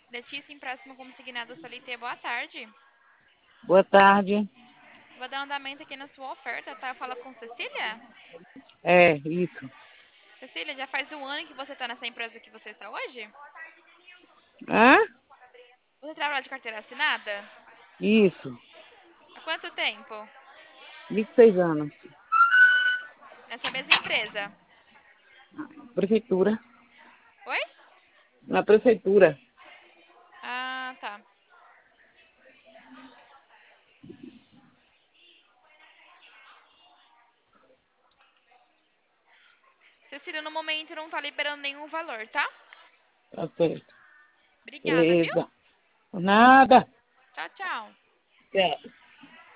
Letícia, empréstimo consignado Solité, boa tarde. Boa tarde. Vou dar andamento aqui na sua oferta, tá? Fala com Cecília? É, isso. Cecília, já faz um ano que você tá nessa empresa que você está hoje? Hã? Você trabalha de carteira assinada? Isso. Há quanto tempo? 26 anos. Nessa mesma empresa? Prefeitura. Oi? Na prefeitura. Ah, tá. Cecília, no momento não tá liberando nenhum valor, tá? Tá certo. Obrigada, viu? Beleza. Nada. Tchau, tchau. É.